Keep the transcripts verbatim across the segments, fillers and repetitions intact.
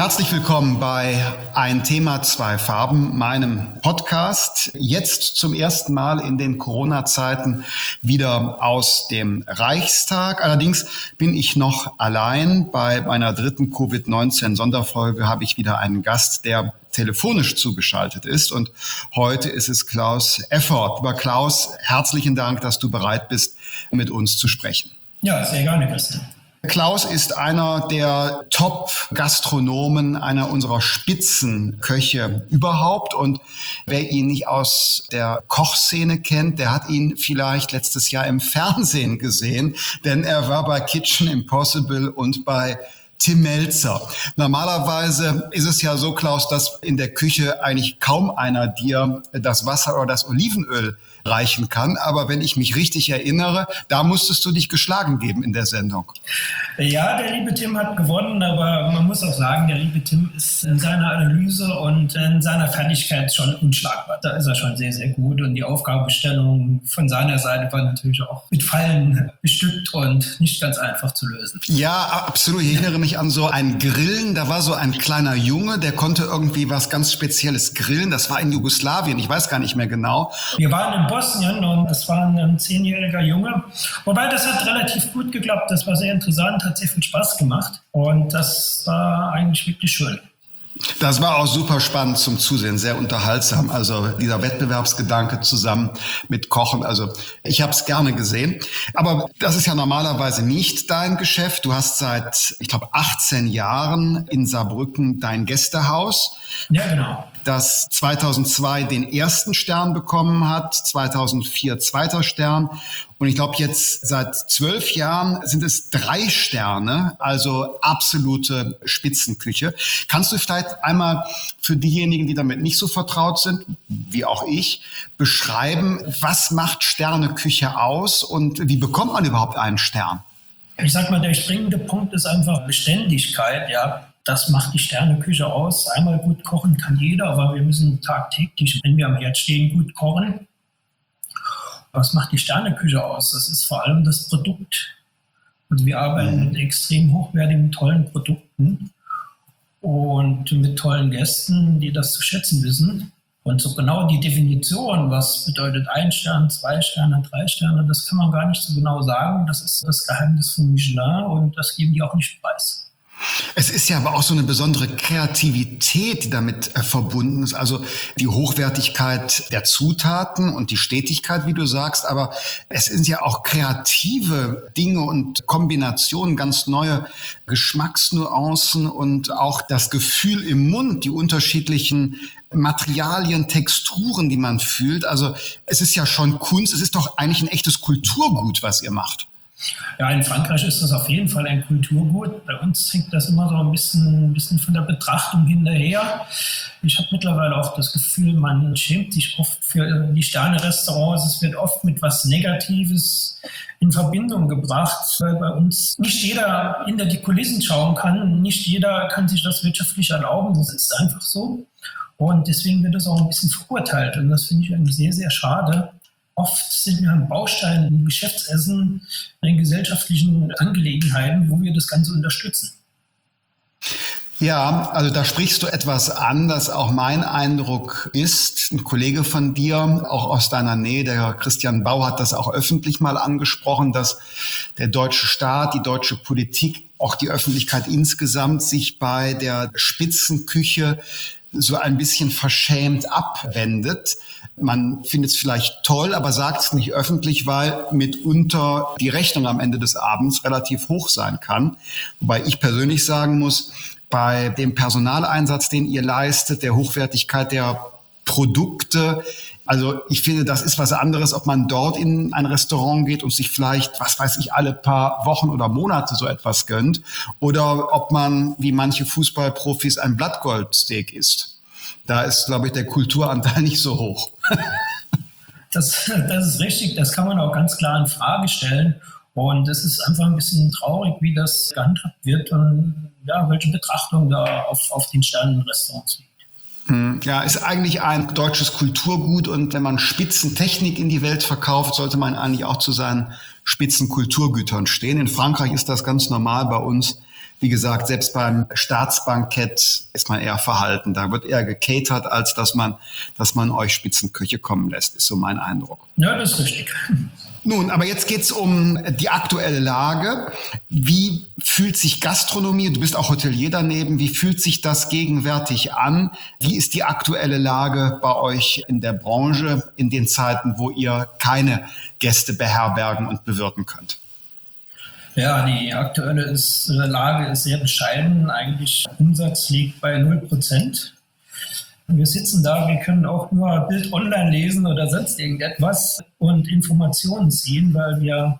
Herzlich willkommen bei Ein Thema, zwei Farben, meinem Podcast. Jetzt zum ersten Mal in den Corona-Zeiten wieder aus dem Reichstag. Allerdings bin ich noch allein. Bei meiner dritten Covid neunzehn Sonderfolge habe ich wieder einen Gast, der telefonisch zugeschaltet ist. Und heute ist es Klaus Effort. Lieber Klaus, herzlichen Dank, dass du bereit bist, mit uns zu sprechen. Ja, sehr gerne, Christian. Klaus ist einer der Top-Gastronomen, einer unserer Spitzenköche überhaupt. Und wer ihn nicht aus der Kochszene kennt, der hat ihn vielleicht letztes Jahr im Fernsehen gesehen, denn er war bei Kitchen Impossible und bei Tim Melzer. Normalerweise ist es ja so, Klaus, dass in der Küche eigentlich kaum einer dir das Wasser oder das Olivenöl reichen kann. Aber wenn ich mich richtig erinnere, da musstest du dich geschlagen geben in der Sendung. Ja, der liebe Tim hat gewonnen, aber man muss auch sagen, der liebe Tim ist in seiner Analyse und in seiner Fertigkeit schon unschlagbar. Da ist er schon sehr, sehr gut und die Aufgabenstellung von seiner Seite war natürlich auch mit Fallen bestückt und nicht ganz einfach zu lösen. Ja, absolut. Ich erinnere mich an so ein Grillen. Da war so ein kleiner Junge, der konnte irgendwie was ganz Spezielles grillen. Das war in Jugoslawien, ich weiß gar nicht mehr genau. Wir waren in Bosnien und das war ein zehnjähriger Junge. Wobei, das hat relativ gut geklappt. Das war sehr interessant, hat sehr viel Spaß gemacht und das war eigentlich wirklich schön. Das war auch super spannend zum Zusehen, sehr unterhaltsam. Also dieser Wettbewerbsgedanke zusammen mit Kochen. Also ich habe es gerne gesehen. Aber das ist ja normalerweise nicht dein Geschäft. Du hast seit, ich glaube, achtzehn Jahren in Saarbrücken dein Gästehaus. Ja, genau. Das zweitausendzwei den ersten Stern bekommen hat, zweitausendvier zweiter Stern. Und ich glaube, jetzt seit zwölf Jahren sind es drei Sterne, also absolute Spitzenküche. Kannst du vielleicht einmal für diejenigen, die damit nicht so vertraut sind, wie auch ich, beschreiben, was macht Sterneküche aus und wie bekommt man überhaupt einen Stern? Ich sag mal, der springende Punkt ist einfach Beständigkeit, ja. Das macht die Sterneküche aus. Einmal gut kochen kann jeder, aber wir müssen tagtäglich, wenn wir am Herd stehen, gut kochen. Was macht die Sterneküche aus? Das ist vor allem das Produkt. Also wir arbeiten mit extrem hochwertigen, tollen Produkten und mit tollen Gästen, die das zu schätzen wissen. Und so genau die Definition, was bedeutet ein Stern, zwei Sterne, drei Sterne, das kann man gar nicht so genau sagen. Das ist das Geheimnis von Michelin und das geben die auch nicht preis. Es ist ja aber auch so eine besondere Kreativität, die damit äh, verbunden ist. Also die Hochwertigkeit der Zutaten und die Stetigkeit, wie du sagst. Aber es sind ja auch kreative Dinge und Kombinationen, ganz neue Geschmacksnuancen und auch das Gefühl im Mund, die unterschiedlichen Materialien, Texturen, die man fühlt. Also es ist ja schon Kunst. Es ist doch eigentlich ein echtes Kulturgut, was ihr macht. Ja, in Frankreich ist das auf jeden Fall ein Kulturgut. Bei uns hängt das immer so ein bisschen, ein bisschen von der Betrachtung hinterher. Ich habe mittlerweile auch das Gefühl, man schämt sich oft für die Sterne-Restaurants. Es wird oft mit was Negatives in Verbindung gebracht, weil bei uns nicht jeder hinter die Kulissen schauen kann. Nicht jeder kann sich das wirtschaftlich erlauben. Das ist einfach so. Und deswegen wird das auch ein bisschen verurteilt. Und das finde ich eigentlich sehr, sehr schade. Oft sind wir am Baustein im Geschäftsessen, in gesellschaftlichen Angelegenheiten, wo wir das Ganze unterstützen. Ja, also da sprichst du etwas an, das auch mein Eindruck ist. Ein Kollege von dir, auch aus deiner Nähe, der Christian Bau, hat das auch öffentlich mal angesprochen, dass der deutsche Staat, die deutsche Politik, auch die Öffentlichkeit insgesamt sich bei der Spitzenküche so ein bisschen verschämt abwendet. Man findet es vielleicht toll, aber sagt es nicht öffentlich, weil mitunter die Rechnung am Ende des Abends relativ hoch sein kann. Wobei ich persönlich sagen muss, bei dem Personaleinsatz, den ihr leistet, der Hochwertigkeit der Produkte, also ich finde, das ist was anderes, ob man dort in ein Restaurant geht und sich vielleicht, was weiß ich, alle paar Wochen oder Monate so etwas gönnt oder ob man, wie manche Fußballprofis, ein Blattgoldsteak isst. Da ist, glaube ich, der Kulturanteil nicht so hoch. Das, das ist richtig, das kann man auch ganz klar in Frage stellen. Und es ist einfach ein bisschen traurig, wie das gehandhabt wird und ja, welche Betrachtung da auf, auf den Sternenrestaurants liegt. Ja, ist eigentlich ein deutsches Kulturgut und wenn man Spitzentechnik in die Welt verkauft, sollte man eigentlich auch zu seinen Spitzenkulturgütern stehen. In Frankreich ist das ganz normal, bei uns wie gesagt, selbst beim Staatsbankett ist man eher verhalten. Da wird eher gecatert, als dass man, dass man euch Spitzenköche kommen lässt, ist so mein Eindruck. Ja, das ist richtig. Nun, aber jetzt geht's um die aktuelle Lage. Wie fühlt sich Gastronomie, du bist auch Hotelier daneben, wie fühlt sich das gegenwärtig an? Wie ist die aktuelle Lage bei euch in der Branche in den Zeiten, wo ihr keine Gäste beherbergen und bewirten könnt? Ja, die aktuelle ist, Lage ist sehr bescheiden. Eigentlich Umsatz liegt bei null Prozent. Wir sitzen da, wir können auch nur Bild online lesen oder sonst irgendetwas und Informationen ziehen, weil wir,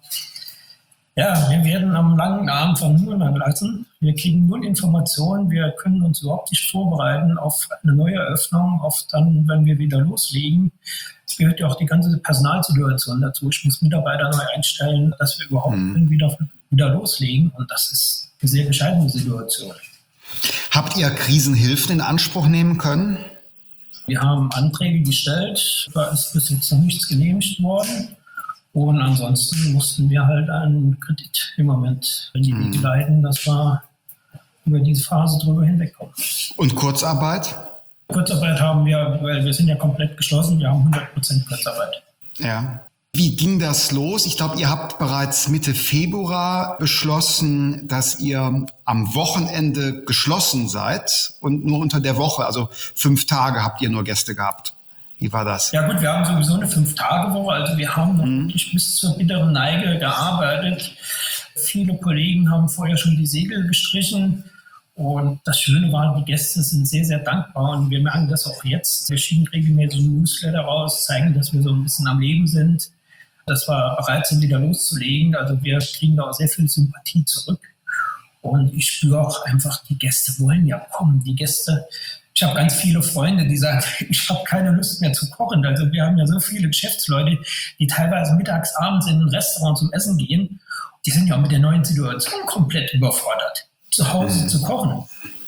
ja, wir werden am langen Arm verhungern lassen. Wir kriegen null Informationen, wir können uns überhaupt nicht vorbereiten auf eine neue Eröffnung, auf dann, wenn wir wieder loslegen. Es gehört ja auch die ganze Personalsituation dazu. Ich muss Mitarbeiter neu einstellen, dass wir überhaupt mhm. wieder, wieder loslegen und das ist eine sehr bescheidene Situation. Habt ihr Krisenhilfen in Anspruch nehmen können? Wir haben Anträge gestellt, da ist bis jetzt noch nichts genehmigt worden. Und ansonsten mussten wir halt einen Kredit im Moment in die Wege leiten, dass wir über diese Phase drüber hinwegkommen. Und Kurzarbeit? Kurzarbeit haben wir, weil wir sind ja komplett geschlossen, wir haben hundert Prozent Kurzarbeit. Ja. Wie ging das los? Ich glaube, ihr habt bereits Mitte Februar beschlossen, dass ihr am Wochenende geschlossen seid und nur unter der Woche, also fünf Tage habt ihr nur Gäste gehabt. Wie war das? Ja gut, wir haben sowieso eine Fünf-Tage-Woche, also wir haben noch mhm. wirklich bis zur bitteren Neige gearbeitet. Viele Kollegen haben vorher schon die Segel gestrichen. Und das Schöne war, die Gäste sind sehr, sehr dankbar und wir merken das auch jetzt. Wir schicken regelmäßig ein Newsletter raus, zeigen, dass wir so ein bisschen am Leben sind, dass wir bereit sind, wieder loszulegen. Also wir kriegen da auch sehr viel Sympathie zurück. Und ich spüre auch einfach, die Gäste wollen ja kommen. Die Gäste, ich habe ganz viele Freunde, die sagen, ich habe keine Lust mehr zu kochen. Also wir haben ja so viele Geschäftsleute, die teilweise mittags, abends in ein Restaurant zum Essen gehen. Die sind ja auch mit der neuen Situation komplett überfordert, zu Hause mhm. zu kochen.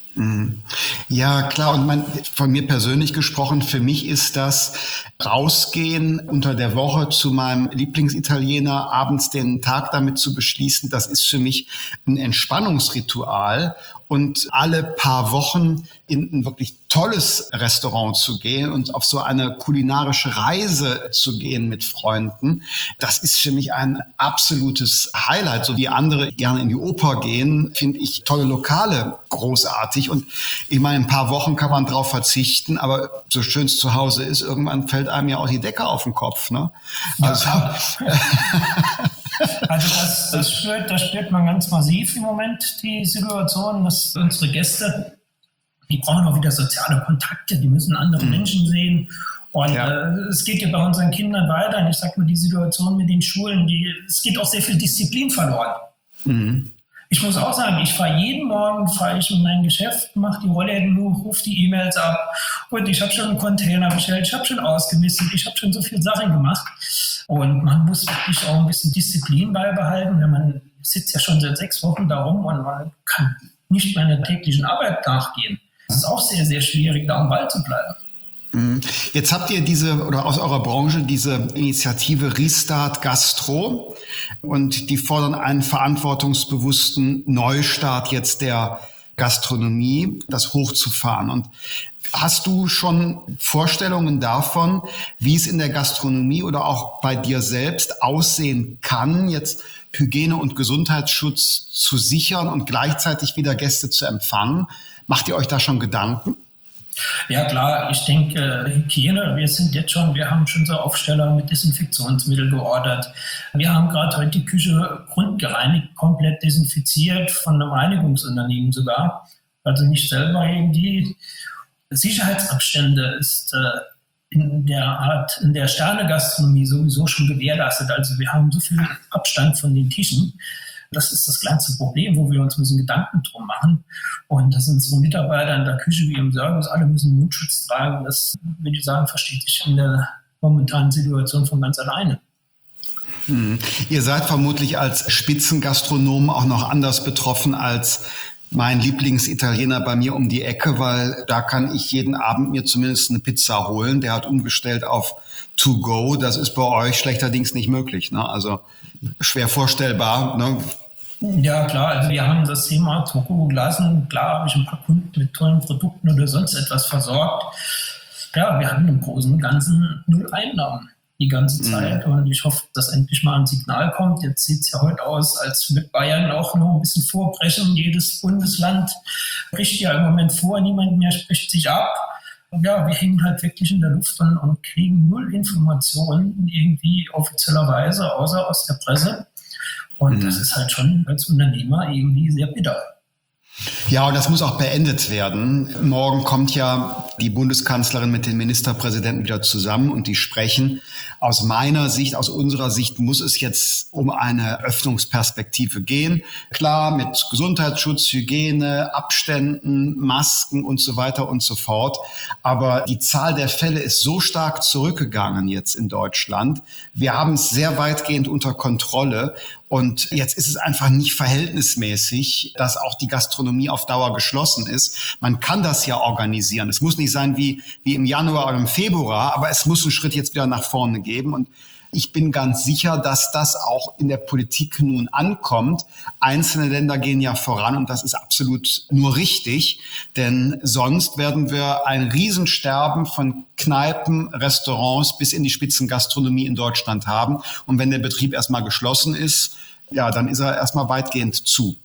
Ja, klar. Und man, von mir persönlich gesprochen, für mich ist das rausgehen unter der Woche zu meinem Lieblingsitaliener, abends den Tag damit zu beschließen, das ist für mich ein Entspannungsritual. Und alle paar Wochen in ein wirklich tolles Restaurant zu gehen und auf so eine kulinarische Reise zu gehen mit Freunden, das ist für mich ein absolutes Highlight. So wie andere gerne in die Oper gehen, finde ich tolle Lokale großartig. Und ich meine, ein paar Wochen kann man drauf verzichten, aber so schön es zu Hause ist, irgendwann fällt einem ja auch die Decke auf den Kopf, ne? Also, Also das, das, spürt, das spürt man ganz massiv im Moment, die Situation, dass unsere Gäste, die brauchen auch wieder soziale Kontakte, die müssen andere mhm. Menschen sehen. Und ja. äh, es geht ja bei unseren Kindern weiter. Und ich sage mal, die Situation mit den Schulen, die, es geht auch sehr viel Disziplin verloren. Mhm. Ich muss auch sagen, ich fahre jeden Morgen, fahre ich in mein Geschäft, mache die Rollläden hoch, rufe die E-Mails ab und ich habe schon einen Container bestellt, ich habe schon ausgemistet, ich habe schon so viele Sachen gemacht. Und man muss wirklich auch ein bisschen Disziplin beibehalten, wenn man sitzt ja schon seit sechs Wochen da rum und man kann nicht mehr einer täglichen Arbeit nachgehen. Es ist auch sehr, sehr schwierig, da am Ball zu bleiben. Jetzt habt ihr diese, oder aus eurer Branche, diese Initiative Restart Gastro und die fordern einen verantwortungsbewussten Neustart jetzt der Gastronomie, das hochzufahren. Und hast du schon Vorstellungen davon, wie es in der Gastronomie oder auch bei dir selbst aussehen kann, jetzt Hygiene- und Gesundheitsschutz zu sichern und gleichzeitig wieder Gäste zu empfangen? Macht ihr euch da schon Gedanken? Ja klar, ich denke, Hygiene, wir sind jetzt schon, wir haben schon so Aufsteller mit Desinfektionsmittel geordert. Wir haben gerade heute die Küche grundgereinigt, komplett desinfiziert, von einem Reinigungsunternehmen sogar. Also nicht selber irgendwie. Sicherheitsabstände ist äh, in der Art, in der Sternegastronomie sowieso schon gewährleistet. Also wir haben so viel Abstand von den Tischen. Das ist das kleinste Problem, wo wir uns ein bisschen Gedanken drum machen. Und das sind unsere Mitarbeiter in der Küche wie im Service, alle müssen Mundschutz tragen. Das, würde ich sagen, versteht sich in der momentanen Situation von ganz alleine. Hm. Ihr seid vermutlich als Spitzengastronomen auch noch anders betroffen als mein Lieblingsitaliener bei mir um die Ecke, weil da kann ich jeden Abend mir zumindest eine Pizza holen. Der hat umgestellt auf To Go. Das ist bei euch schlechterdings nicht möglich, ne? Also schwer vorstellbar, ne? Ja, klar. Also wir haben das Thema Toko gelassen. Klar habe ich ein paar Kunden mit tollen Produkten oder sonst etwas versorgt. Ja, wir hatten im Großen und Ganzen null Einnahmen die ganze Zeit. Mhm. Und ich hoffe, dass endlich mal ein Signal kommt. Jetzt sieht es ja heute aus, als würde Bayern auch noch ein bisschen vorbrechen. Jedes Bundesland bricht ja im Moment vor. Niemand mehr spricht sich ab. Ja, wir hängen halt wirklich in der Luft und, und kriegen null Informationen irgendwie offizieller außer aus der Presse. Und mhm. das ist halt schon als Unternehmer irgendwie sehr bitter. Ja, und das muss auch beendet werden. Morgen kommt ja die Bundeskanzlerin mit den Ministerpräsidenten wieder zusammen und die sprechen. Aus meiner Sicht, aus unserer Sicht muss es jetzt um eine Öffnungsperspektive gehen. Klar, mit Gesundheitsschutz, Hygiene, Abständen, Masken und so weiter und so fort. Aber die Zahl der Fälle ist so stark zurückgegangen jetzt in Deutschland. Wir haben es sehr weitgehend unter Kontrolle. Und jetzt ist es einfach nicht verhältnismäßig, dass auch die Gastronomie auf Dauer geschlossen ist. Man kann das ja organisieren. Es muss nicht sein wie, wie im Januar oder im Februar, aber es muss einen Schritt jetzt wieder nach vorne geben. Und ich bin ganz sicher, dass das auch in der Politik nun ankommt. Einzelne Länder gehen ja voran und das ist absolut nur richtig, denn sonst werden wir ein Riesensterben von Kneipen, Restaurants bis in die Spitzengastronomie in Deutschland haben. Und wenn der Betrieb erstmal geschlossen ist, ja, dann ist er erstmal weitgehend zu.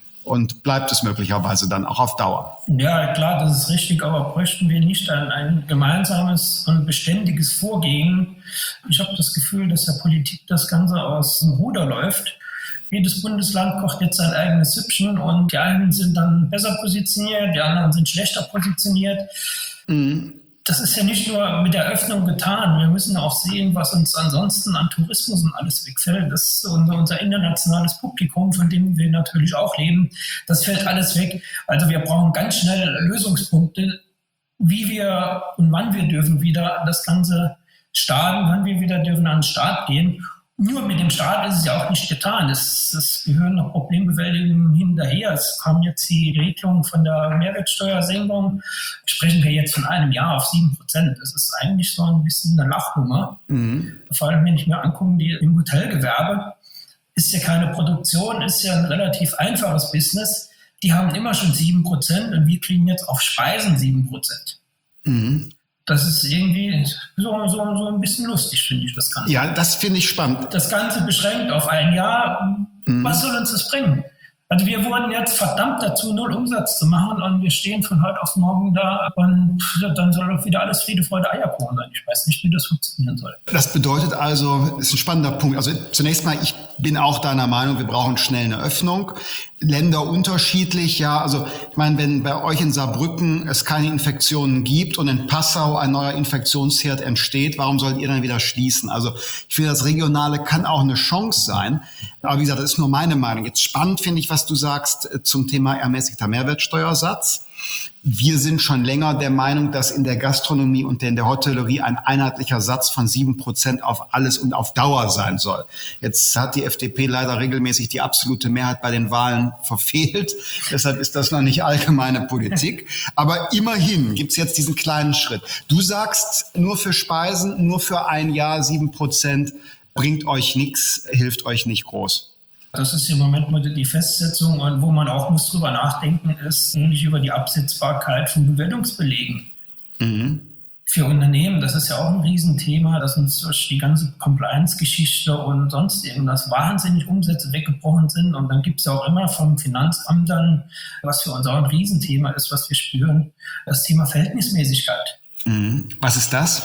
Und bleibt es möglicherweise dann auch auf Dauer. Ja, klar, das ist richtig, aber bräuchten wir nicht ein, ein gemeinsames und beständiges Vorgehen? Ich habe das Gefühl, dass der Politik das Ganze aus dem Ruder läuft. Jedes Bundesland kocht jetzt sein eigenes Süppchen und die einen sind dann besser positioniert, die anderen sind schlechter positioniert. Mhm. Das ist ja nicht nur mit der Öffnung getan. Wir müssen auch sehen, was uns ansonsten an Tourismus und alles wegfällt. Das ist unser, unser internationales Publikum, von dem wir natürlich auch leben. Das fällt alles weg. Also wir brauchen ganz schnell Lösungspunkte, wie wir und wann wir dürfen wieder das Ganze starten, wann wir wieder dürfen an den Start gehen. Nur mit dem Staat ist es ja auch nicht getan. Es, es gehören noch Problembewältigungen hinterher. Es kam jetzt die Regelung von der Mehrwertsteuersenkung. Sprechen wir jetzt von einem Jahr auf sieben Prozent. Das ist eigentlich so ein bisschen eine Lachnummer. Mhm. Vor allem, wenn ich mir angucke, die im Hotelgewerbe ist ja keine Produktion, ist ja ein relativ einfaches Business. Die haben immer schon sieben Prozent und wir kriegen jetzt auf Speisen sieben Prozent. Mhm. Das ist irgendwie so, so, so ein bisschen lustig, finde ich, das Ganze. Ja, das finde ich spannend. Das Ganze beschränkt auf ein Jahr. Mhm. Was soll uns das bringen? Also wir wurden jetzt verdammt dazu, null Umsatz zu machen und wir stehen von heute auf morgen da und dann soll doch wieder alles Friede, Freude, Eierkuchen sein. Ich weiß nicht, wie das funktionieren soll. Das bedeutet also, ist ein spannender Punkt. Also zunächst mal, ich bin auch deiner Meinung, wir brauchen schnell eine Öffnung. Länder unterschiedlich, ja. Also ich meine, wenn bei euch in Saarbrücken es keine Infektionen gibt und in Passau ein neuer Infektionsherd entsteht, warum sollt ihr dann wieder schließen? Also ich finde, das Regionale kann auch eine Chance sein. Aber wie gesagt, das ist nur meine Meinung. Jetzt spannend finde ich, was du sagst zum Thema ermäßigter Mehrwertsteuersatz. Wir sind schon länger der Meinung, dass in der Gastronomie und in der Hotellerie ein einheitlicher Satz von sieben Prozent auf alles und auf Dauer sein soll. Jetzt hat die F D P leider regelmäßig die absolute Mehrheit bei den Wahlen verfehlt. Deshalb ist das noch nicht allgemeine Politik. Aber immerhin gibt's jetzt diesen kleinen Schritt. Du sagst, nur für Speisen, nur für ein Jahr sieben Prozent bringt euch nichts, hilft euch nicht groß. Das ist im Moment mal die Festsetzung und wo man auch muss drüber nachdenken, ist nämlich über die Absetzbarkeit von Bewertungsbelegen. Mhm. Für Unternehmen, das ist ja auch ein Riesenthema, dass uns durch die ganze Compliance-Geschichte und sonst irgendwas wahnsinnig Umsätze weggebrochen sind. Und dann gibt es ja auch immer vom Finanzamt dann, was für uns auch ein Riesenthema ist, was wir spüren, das Thema Verhältnismäßigkeit. Mhm. Was ist das?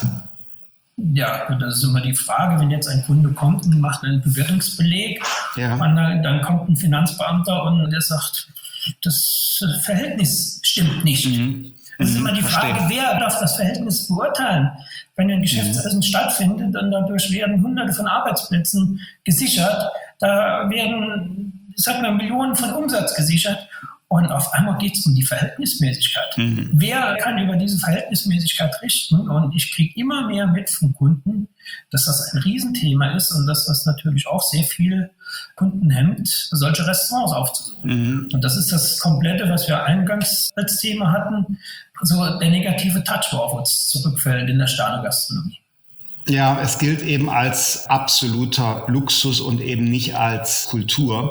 Ja, das ist immer die Frage, wenn jetzt ein Kunde kommt und macht einen Bewertungsbeleg, ja. und dann, dann kommt ein Finanzbeamter und der sagt, das Verhältnis stimmt nicht. Mhm. Es ist immer die Frage, Verstehen. Wer darf das Verhältnis beurteilen? Wenn ein Geschäftsessen mhm. stattfindet und dadurch werden Hunderte von Arbeitsplätzen gesichert, da werden, ich sag mal, Millionen von Umsatz gesichert. Und auf einmal geht es um die Verhältnismäßigkeit. Mhm. Wer kann über diese Verhältnismäßigkeit richten? Und ich kriege immer mehr mit von Kunden, dass das ein Riesenthema ist und dass das natürlich auch sehr viel Kunden hemmt, solche Restaurants aufzusuchen. Mhm. Und das ist das Komplette, was wir eingangs als Thema hatten, so der negative Touch, wo auf uns zurückfällt in der Sternegastronomie. Ja, es gilt eben als absoluter Luxus und eben nicht als Kultur.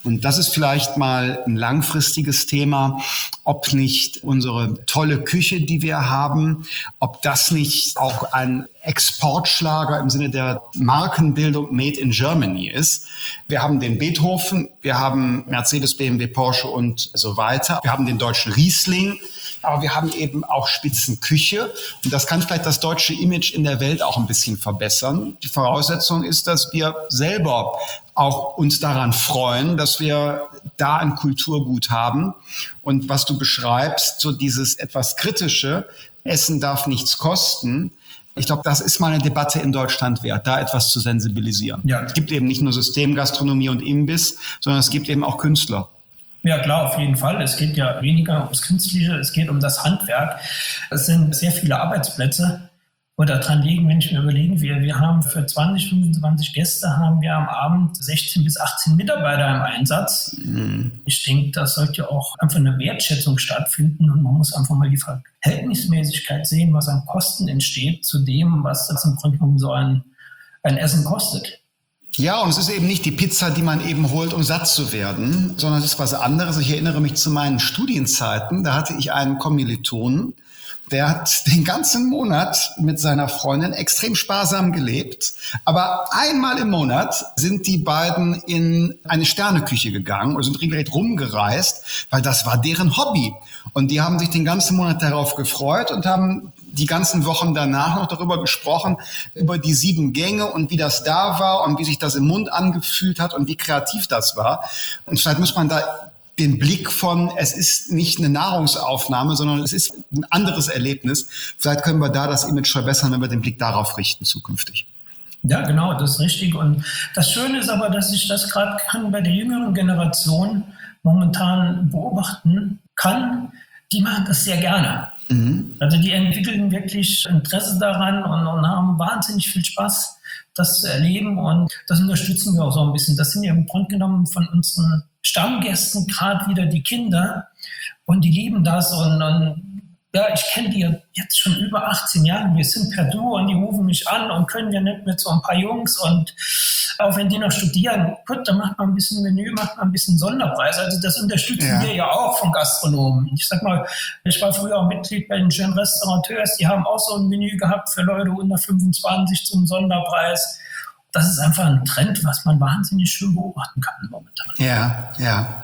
Und das ist vielleicht mal ein langfristiges Thema, ob nicht unsere tolle Küche, die wir haben, ob das nicht auch ein Exportschlager im Sinne der Markenbildung Made in Germany ist. Wir haben den Beethoven, wir haben Mercedes, B M W, Porsche und so weiter. Wir haben den deutschen Riesling, aber wir haben eben auch Spitzenküche. Und das kann vielleicht das deutsche Image in der Welt auch ein bisschen verbessern. Die Voraussetzung ist, dass wir selber auch uns daran freuen, dass wir da ein Kulturgut haben. Und was du beschreibst, so dieses etwas Kritische, Essen darf nichts kosten. Ich glaube, das ist mal eine Debatte in Deutschland wert, da etwas zu sensibilisieren. Ja. Es gibt eben nicht nur Systemgastronomie und Imbiss, sondern es gibt eben auch Künstler. Ja, klar, auf jeden Fall. Es geht ja weniger ums Künstliche, es geht um das Handwerk. Es sind sehr viele Arbeitsplätze, wo da dran liegen, wenn ich mir überlege, wir, wir haben für zwanzig, fünfundzwanzig Gäste haben wir am Abend sechzehn bis achtzehn Mitarbeiter im Einsatz. Mhm. Ich denke, da sollte auch einfach eine Wertschätzung stattfinden und man muss einfach mal die Verhältnismäßigkeit sehen, was an Kosten entsteht zu dem, was das im Grunde genommen so ein, ein Essen kostet. Ja, und es ist eben nicht die Pizza, die man eben holt, um satt zu werden, sondern es ist was anderes. Ich erinnere mich zu meinen Studienzeiten, da hatte ich einen Kommilitonen, der hat den ganzen Monat mit seiner Freundin extrem sparsam gelebt. Aber einmal im Monat sind die beiden in eine Sterneküche gegangen und sind regelrecht rumgereist, weil das war deren Hobby. Und die haben sich den ganzen Monat darauf gefreut und haben die ganzen Wochen danach noch darüber gesprochen, über die sieben Gänge und wie das da war und wie sich das im Mund angefühlt hat und wie kreativ das war. Und vielleicht muss man da den Blick von, es ist nicht eine Nahrungsaufnahme, sondern es ist ein anderes Erlebnis. Vielleicht können wir da das Image verbessern, wenn wir den Blick darauf richten zukünftig. Ja, genau, das ist richtig. Und das Schöne ist aber, dass ich das gerade kann bei der jüngeren Generation momentan beobachten kann. Die machen das sehr gerne. Mhm. Also die entwickeln wirklich Interesse daran und, und haben wahnsinnig viel Spaß, das zu erleben. Und das unterstützen wir auch so ein bisschen. Das sind ja im Grunde genommen von unseren Stammgästen gerade wieder die Kinder. Und die lieben das. Und, und ja, ich kenne die jetzt schon über achtzehn Jahre. Wir sind per Du und die rufen mich an und können ja nicht mit so ein paar Jungs. Und auch wenn die noch studieren, gut, dann macht man ein bisschen Menü, macht man ein bisschen Sonderpreis. Also das unterstützen ja. wir ja auch von Gastronomen. Ich sag mal, ich war früher auch Mitglied bei den schönen Restaurateurs. Die haben auch so ein Menü gehabt für Leute unter fünfundzwanzig zum Sonderpreis. Das ist einfach ein Trend, was man wahnsinnig schön beobachten kann momentan. Ja, ja.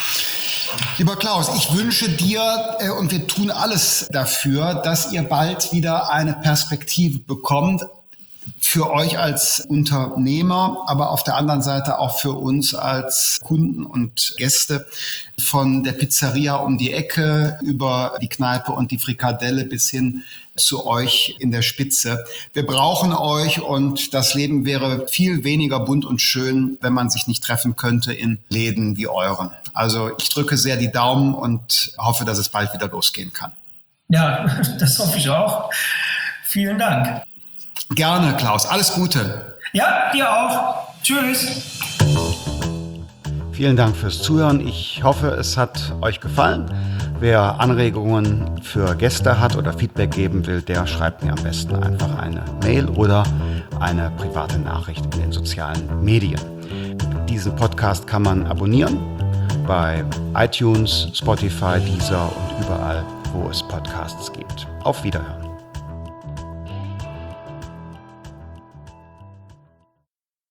Lieber Klaus, ich wünsche dir, äh, und wir tun alles dafür, dass ihr bald wieder eine Perspektive bekommt, für euch als Unternehmer, aber auf der anderen Seite auch für uns als Kunden und Gäste, von der Pizzeria um die Ecke über die Kneipe und die Frikadelle bis hin zu euch in der Spitze. Wir brauchen euch und das Leben wäre viel weniger bunt und schön, wenn man sich nicht treffen könnte in Läden wie euren. Also ich drücke sehr die Daumen und hoffe, dass es bald wieder losgehen kann. Ja, das hoffe ich auch. Vielen Dank. Gerne, Klaus. Alles Gute. Ja, dir auch. Tschüss. Vielen Dank fürs Zuhören. Ich hoffe, es hat euch gefallen. Wer Anregungen für Gäste hat oder Feedback geben will, der schreibt mir am besten einfach eine Mail oder eine private Nachricht in den sozialen Medien. Diesen Podcast kann man abonnieren bei iTunes, Spotify, Deezer und überall, wo es Podcasts gibt. Auf Wiederhören.